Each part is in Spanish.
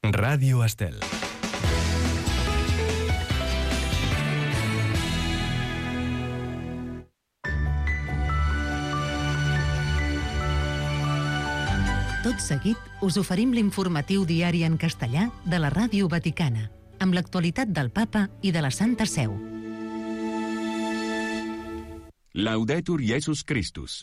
Ràdio Estel. Tot seguit, us oferim l'informatiu diari en castellà de la Ràdio Vaticana, amb l'actualitat del Papa i de la Santa Seu. Laudetur Jesus Christus.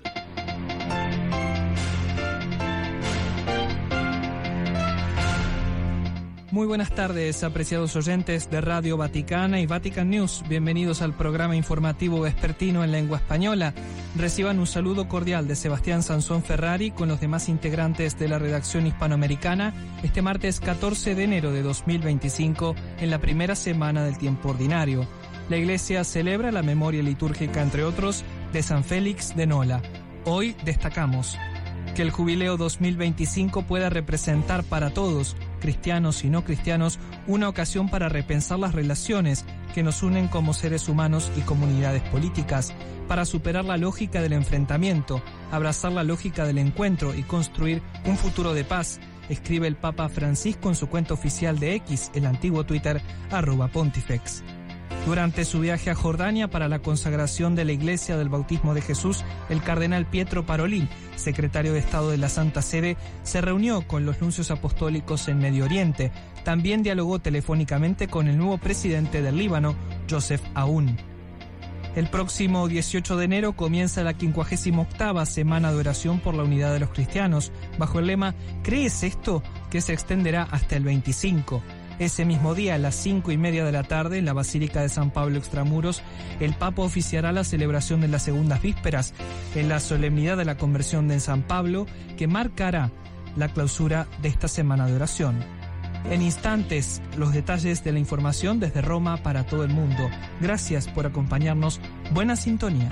Muy buenas tardes, apreciados oyentes de Radio Vaticana y Vatican News. Bienvenidos al programa informativo vespertino en lengua española. Reciban un saludo cordial de Sebastián Sansón Ferrari con los demás integrantes de la redacción hispanoamericana este martes 14 de enero de 2025, en la primera semana del tiempo ordinario. La Iglesia celebra la memoria litúrgica, entre otros, de San Félix de Nola. Hoy destacamos que el jubileo 2025 pueda representar para todos, cristianos y no cristianos, una ocasión para repensar las relaciones que nos unen como seres humanos y comunidades políticas, para superar la lógica del enfrentamiento, abrazar la lógica del encuentro y construir un futuro de paz, escribe el Papa Francisco en su cuenta oficial de X, el antiguo Twitter, @Pontifex. Durante su viaje a Jordania para la consagración de la Iglesia del Bautismo de Jesús, el cardenal Pietro Parolin, secretario de Estado de la Santa Sede, se reunió con los nuncios apostólicos en Medio Oriente. También dialogó telefónicamente con el nuevo presidente del Líbano, Joseph Aoun. El próximo 18 de enero comienza la 58ª Semana de Oración por la Unidad de los Cristianos, bajo el lema «¿Crees esto?», que se extenderá hasta el 25. Ese mismo día, a las 5:30 de la tarde, en la Basílica de San Pablo Extramuros, el Papa oficiará la celebración de las segundas vísperas, en la solemnidad de la conversión de San Pablo, que marcará la clausura de esta semana de oración. En instantes, los detalles de la información desde Roma para todo el mundo. Gracias por acompañarnos. Buena sintonía.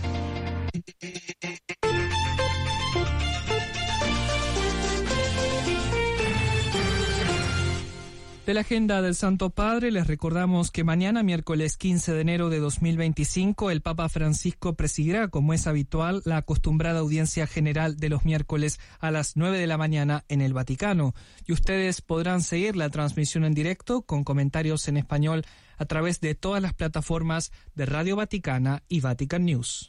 De la agenda del Santo Padre les recordamos que mañana, miércoles 15 de enero de 2025, el Papa Francisco presidirá, como es habitual, la acostumbrada audiencia general de los miércoles a las 9 de la mañana en el Vaticano. Y ustedes podrán seguir la transmisión en directo con comentarios en español a través de todas las plataformas de Radio Vaticana y Vatican News.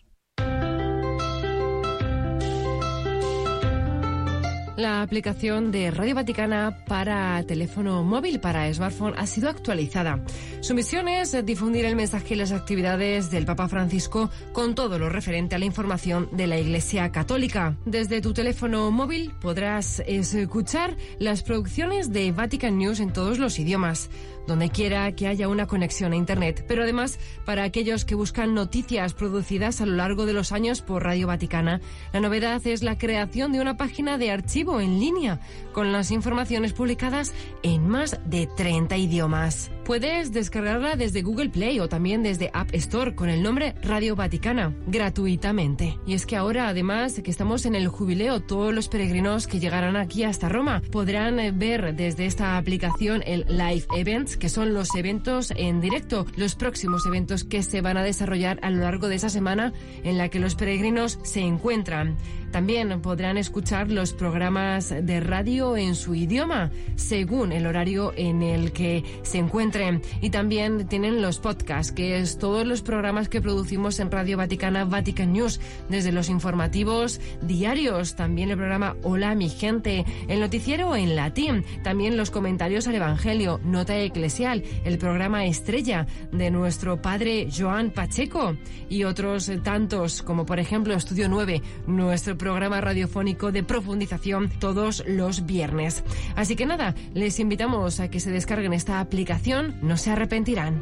La aplicación de Radio Vaticana para teléfono móvil, para smartphone, ha sido actualizada. Su misión es difundir el mensaje y las actividades del Papa Francisco con todo lo referente a la información de la Iglesia Católica. Desde tu teléfono móvil podrás escuchar las producciones de Vatican News en todos los idiomas, donde quiera que haya una conexión a Internet. Pero además, para aquellos que buscan noticias producidas a lo largo de los años por Radio Vaticana, la novedad es la creación de una página de archivo en línea con las informaciones publicadas en más de 30 idiomas. Puedes descargarla desde Google Play o también desde App Store con el nombre Radio Vaticana, gratuitamente. Y es que ahora, además que estamos en el jubileo, todos los peregrinos que llegarán aquí hasta Roma podrán ver desde esta aplicación el Live Events, que son los eventos en directo, los próximos eventos que se van a desarrollar a lo largo de esa semana en la que los peregrinos se encuentran. También podrán escuchar los programas de radio en su idioma, según el horario en el que se encuentren. Y también tienen los podcasts, que es todos los programas que producimos en Radio Vaticana, Vatican News, desde los informativos diarios, también el programa Hola mi gente, el noticiero en latín, también los comentarios al Evangelio, Nota Eclesial, el programa estrella de nuestro padre Joan Pacheco y otros tantos, como por ejemplo Estudio 9, nuestro programa radiofónico de profundización todos los viernes. Así que nada, les invitamos a que se descarguen esta aplicación, no se arrepentirán.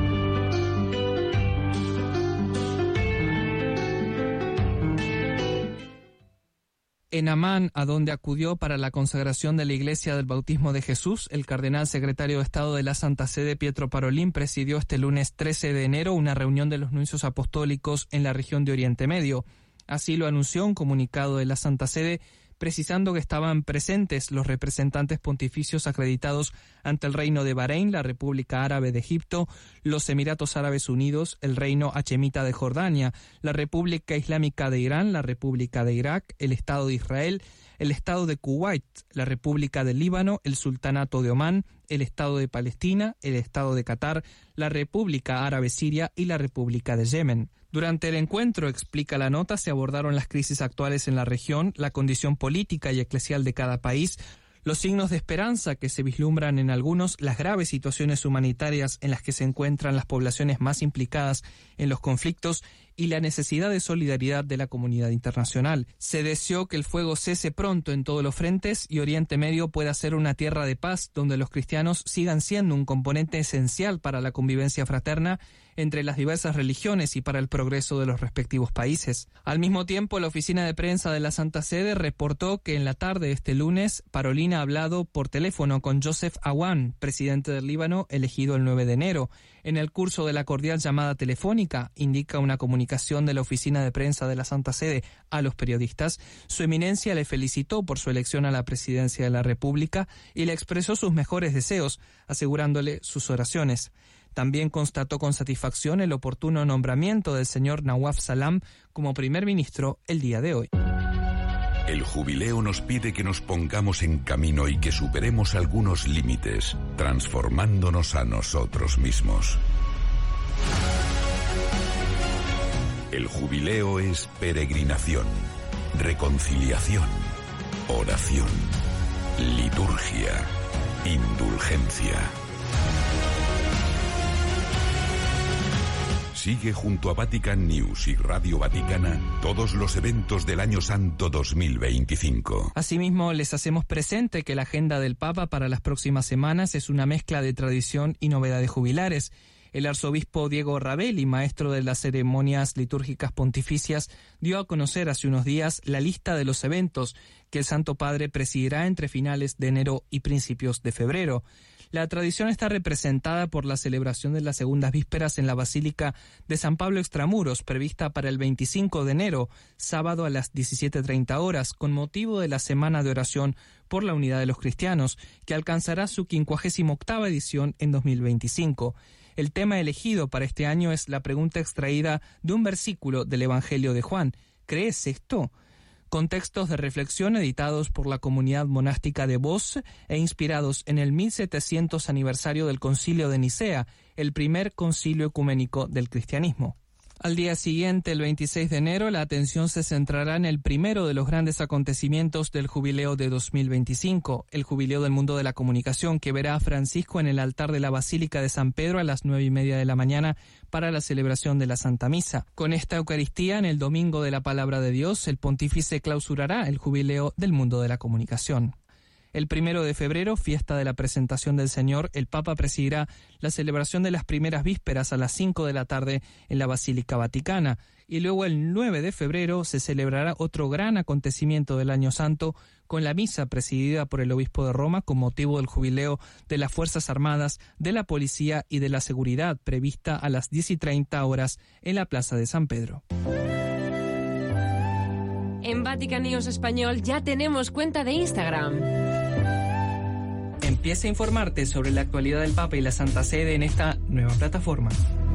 En Amán, a donde acudió para la consagración de la Iglesia del Bautismo de Jesús, el cardenal secretario de Estado de la Santa Sede, Pietro Parolin, presidió este lunes 13 de enero una reunión de los nuncios apostólicos en la región de Oriente Medio. Así lo anunció un comunicado de la Santa Sede, precisando que estaban presentes los representantes pontificios acreditados ante el Reino de Bahrein, la República Árabe de Egipto, los Emiratos Árabes Unidos, el Reino Hachemita de Jordania, la República Islámica de Irán, la República de Irak, el Estado de Israel, el Estado de Kuwait, la República del Líbano, el Sultanato de Omán, el Estado de Palestina, el Estado de Qatar, la República Árabe Siria y la República de Yemen. Durante el encuentro, explica la nota, se abordaron las crisis actuales en la región, la condición política y eclesial de cada país, los signos de esperanza que se vislumbran en algunos, las graves situaciones humanitarias en las que se encuentran las poblaciones más implicadas en los conflictos y la necesidad de solidaridad de la comunidad internacional. Se deseó que el fuego cese pronto en todos los frentes y Oriente Medio pueda ser una tierra de paz donde los cristianos sigan siendo un componente esencial para la convivencia fraterna entre las diversas religiones y para el progreso de los respectivos países. Al mismo tiempo, la oficina de prensa de la Santa Sede reportó que en la tarde de este lunes, Parolin ha hablado por teléfono con Joseph Aoun, presidente del Líbano, elegido el 9 de enero. En el curso de la cordial llamada telefónica, indica una comunicación de la oficina de prensa de la Santa Sede a los periodistas, su eminencia le felicitó por su elección a la presidencia de la República y le expresó sus mejores deseos, asegurándole sus oraciones. También constató con satisfacción el oportuno nombramiento del señor Nawaf Salam como primer ministro el día de hoy. El jubileo nos pide que nos pongamos en camino y que superemos algunos límites, transformándonos a nosotros mismos. El jubileo es peregrinación, reconciliación, oración, liturgia, indulgencia. Sigue junto a Vatican News y Radio Vaticana todos los eventos del Año Santo 2025. Asimismo, les hacemos presente que la agenda del Papa para las próximas semanas es una mezcla de tradición y novedades jubilares. El arzobispo Diego Ravelli, maestro de las ceremonias litúrgicas pontificias, dio a conocer hace unos días la lista de los eventos que el Santo Padre presidirá entre finales de enero y principios de febrero. La tradición está representada por la celebración de las segundas vísperas en la Basílica de San Pablo Extramuros, prevista para el 25 de enero, sábado a las 17:30 horas, con motivo de la Semana de Oración por la Unidad de los Cristianos, que alcanzará su 58ª edición en 2025. El tema elegido para este año es la pregunta extraída de un versículo del Evangelio de Juan. ¿Crees esto? Contextos de reflexión editados por la comunidad monástica de Vos e inspirados en el 1700 aniversario del Concilio de Nicea, el primer concilio ecuménico del cristianismo. Al día siguiente, el 26 de enero, la atención se centrará en el primero de los grandes acontecimientos del jubileo de 2025, el jubileo del mundo de la comunicación, que verá a Francisco en el altar de la Basílica de San Pedro a las 9:30 de la mañana para la celebración de la Santa Misa. Con esta Eucaristía, en el Domingo de la Palabra de Dios, el pontífice clausurará el jubileo del mundo de la comunicación. El 1 de febrero, fiesta de la presentación del Señor, el Papa presidirá la celebración de las primeras vísperas a las 5 de la tarde en la Basílica Vaticana. Y luego el 9 de febrero se celebrará otro gran acontecimiento del Año Santo con la misa presidida por el obispo de Roma con motivo del jubileo de las Fuerzas Armadas, de la Policía y de la Seguridad, prevista a las 10:30 horas en la Plaza de San Pedro. En Vatican News Español ya tenemos cuenta de Instagram. Empieza a informarte sobre la actualidad del Papa y la Santa Sede en esta nueva plataforma.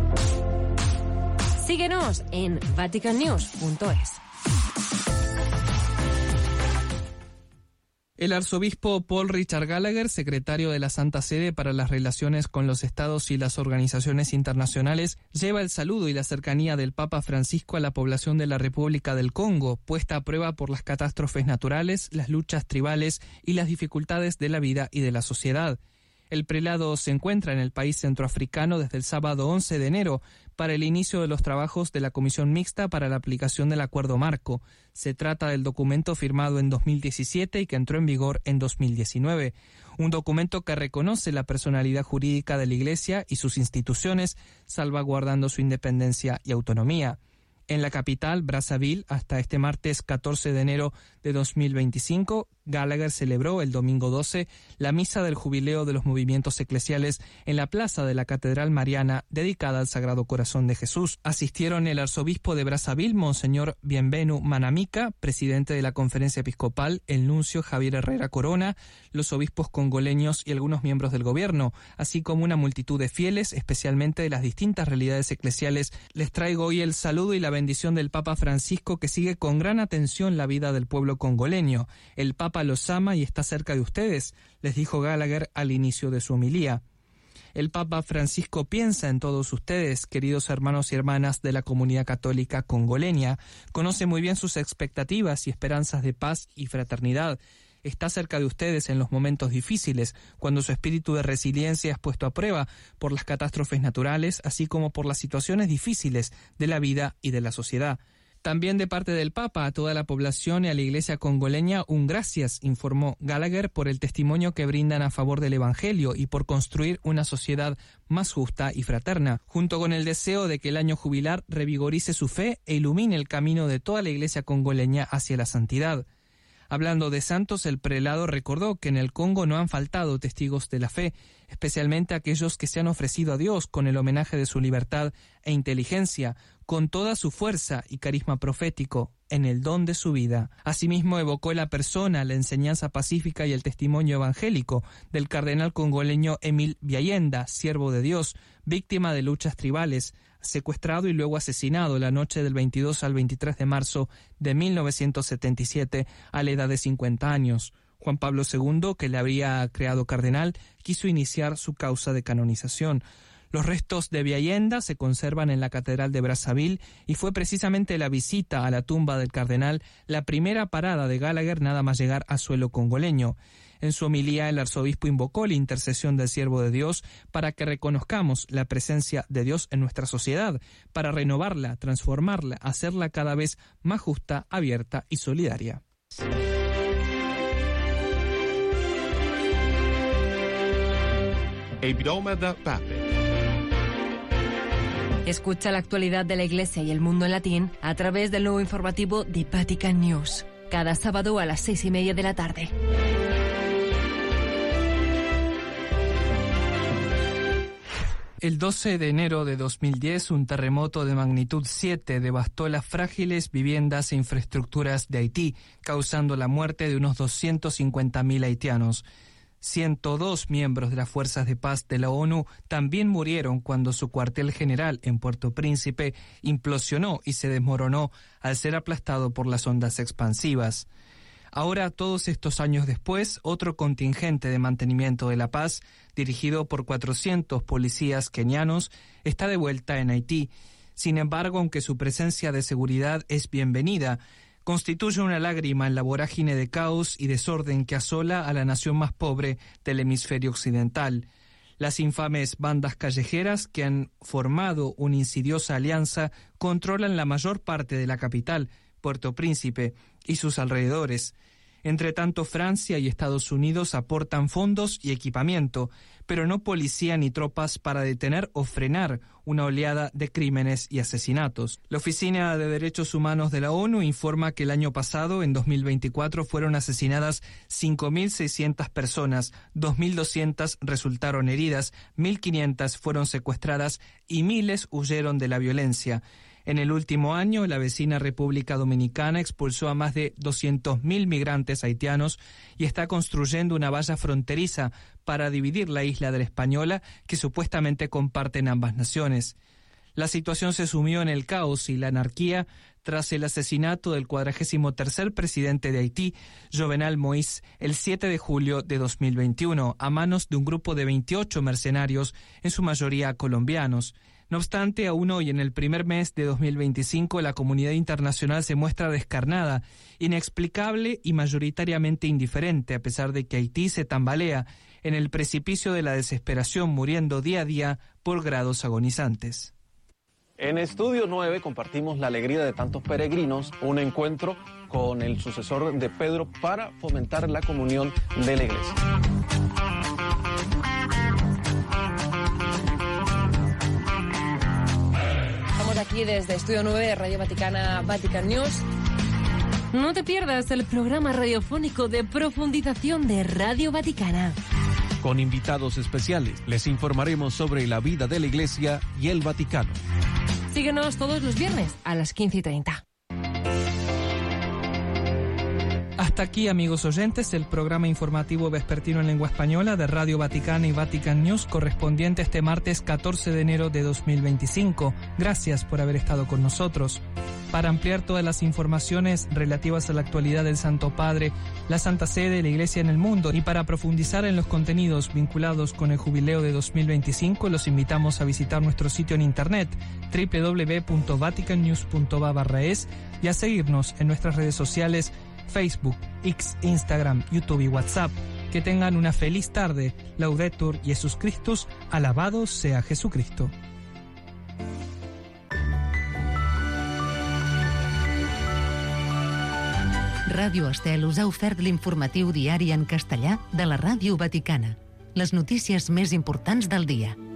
Síguenos en vaticannews.es. El arzobispo Paul Richard Gallagher, secretario de la Santa Sede para las relaciones con los estados y las organizaciones internacionales, lleva el saludo y la cercanía del Papa Francisco a la población de la República del Congo, puesta a prueba por las catástrofes naturales, las luchas tribales y las dificultades de la vida y de la sociedad. El prelado se encuentra en el país centroafricano desde el sábado 11 de enero para el inicio de los trabajos de la Comisión Mixta para la aplicación del Acuerdo Marco. Se trata del documento firmado en 2017 y que entró en vigor en 2019. Un documento que reconoce la personalidad jurídica de la Iglesia y sus instituciones, salvaguardando su independencia y autonomía. En la capital, Brazzaville, hasta este martes 14 de enero de 2025, Gallagher celebró el domingo 12 la misa del jubileo de los movimientos eclesiales en la plaza de la Catedral Mariana dedicada al Sagrado Corazón de Jesús. Asistieron el arzobispo de Brazzaville, Monseñor Bienvenu Manamica, presidente de la Conferencia Episcopal, el nuncio Javier Herrera Corona, los obispos congoleños y algunos miembros del gobierno, así como una multitud de fieles, especialmente de las distintas realidades eclesiales. Les traigo hoy el saludo y la bendición del Papa Francisco, que sigue con gran atención la vida del pueblo congoleño. El Papa los ama y está cerca de ustedes, les dijo Gallagher al inicio de su homilía. El Papa Francisco piensa en todos ustedes, queridos hermanos y hermanas de la comunidad católica congoleña. Conoce muy bien sus expectativas y esperanzas de paz y fraternidad. Está cerca de ustedes en los momentos difíciles, cuando su espíritu de resiliencia es puesto a prueba por las catástrofes naturales, así como por las situaciones difíciles de la vida y de la sociedad. También de parte del Papa a toda la población y a la Iglesia congoleña un gracias, informó Gallagher, por el testimonio que brindan a favor del Evangelio y por construir una sociedad más justa y fraterna, junto con el deseo de que el año jubilar revigorice su fe e ilumine el camino de toda la Iglesia congoleña hacia la santidad. Hablando de santos, el prelado recordó que en el Congo no han faltado testigos de la fe, especialmente aquellos que se han ofrecido a Dios con el homenaje de su libertad e inteligencia, con toda su fuerza y carisma profético, en el don de su vida. Asimismo, evocó la persona, la enseñanza pacífica y el testimonio evangélico del cardenal congoleño Emile Biayenda, siervo de Dios, víctima de luchas tribales, secuestrado y luego asesinado la noche del 22 al 23 de marzo de 1977 a la edad de 50 años. Juan Pablo II, que le habría creado cardenal, quiso iniciar su causa de canonización. Los restos de Biayenda se conservan en la Catedral de Brazzaville y fue precisamente la visita a la tumba del cardenal la primera parada de Gallagher nada más llegar a suelo congoleño. En su homilía, el arzobispo invocó la intercesión del siervo de Dios para que reconozcamos la presencia de Dios en nuestra sociedad, para renovarla, transformarla, hacerla cada vez más justa, abierta y solidaria. Il Nome del Papa. Escucha la actualidad de la Iglesia y el mundo en latín a través del nuevo informativo de Vatican News, cada sábado a las 6:30 de la tarde. El 12 de enero de 2010, un terremoto de magnitud 7 devastó las frágiles viviendas e infraestructuras de Haití, causando la muerte de unos 250.000 haitianos. 102 miembros de las fuerzas de paz de la ONU también murieron cuando su cuartel general en Puerto Príncipe implosionó y se desmoronó al ser aplastado por las ondas expansivas. Ahora, todos estos años después, otro contingente de mantenimiento de la paz, dirigido por 400 policías kenianos, está de vuelta en Haití. Sin embargo, aunque su presencia de seguridad es bienvenida, constituye una lágrima en la vorágine de caos y desorden que asola a la nación más pobre del hemisferio occidental. Las infames bandas callejeras que han formado una insidiosa alianza controlan la mayor parte de la capital, Puerto Príncipe, y sus alrededores. Entre tanto, Francia y Estados Unidos aportan fondos y equipamiento, pero no policía ni tropas para detener o frenar una oleada de crímenes y asesinatos. La Oficina de Derechos Humanos de la ONU informa que el año pasado, en 2024, fueron asesinadas 5.600 personas, 2.200 resultaron heridas, 1.500 fueron secuestradas y miles huyeron de la violencia. En el último año, la vecina República Dominicana expulsó a más de 200.000 migrantes haitianos y está construyendo una valla fronteriza para dividir la isla de la Española, que supuestamente comparten ambas naciones. La situación se sumió en el caos y la anarquía tras el asesinato del 43º presidente de Haití, Jovenel Moïse, el 7 de julio de 2021, a manos de un grupo de 28 mercenarios, en su mayoría colombianos. No obstante, aún hoy, en el primer mes de 2025, la comunidad internacional se muestra descarnada, inexplicable y mayoritariamente indiferente, a pesar de que Haití se tambalea en el precipicio de la desesperación, muriendo día a día por grados agonizantes. En Estudio 9 compartimos la alegría de tantos peregrinos, un encuentro con el sucesor de Pedro para fomentar la comunión de la Iglesia. Aquí desde Estudio 9 de Radio Vaticana, Vatican News. No te pierdas el programa radiofónico de profundización de Radio Vaticana. Con invitados especiales les informaremos sobre la vida de la Iglesia y el Vaticano. Síguenos todos los viernes a las 15:30. Hasta aquí, amigos oyentes, el programa informativo vespertino en lengua española de Radio Vaticana y Vatican News correspondiente este martes 14 de enero de 2025. Gracias por haber estado con nosotros. Para ampliar todas las informaciones relativas a la actualidad del Santo Padre, la Santa Sede, la Iglesia en el mundo, y para profundizar en los contenidos vinculados con el jubileo de 2025, los invitamos a visitar nuestro sitio en internet www.vaticannews.va/es y a seguirnos en nuestras redes sociales Facebook, X, Instagram, YouTube y WhatsApp. Que tengan una feliz tarde. Laudetur Jesus Christus, alabado sea Jesucristo. Ràdio Estel us ha ofert l'informatiu diari en castellà de la Ràdio Vaticana. Les notícies més importants del dia.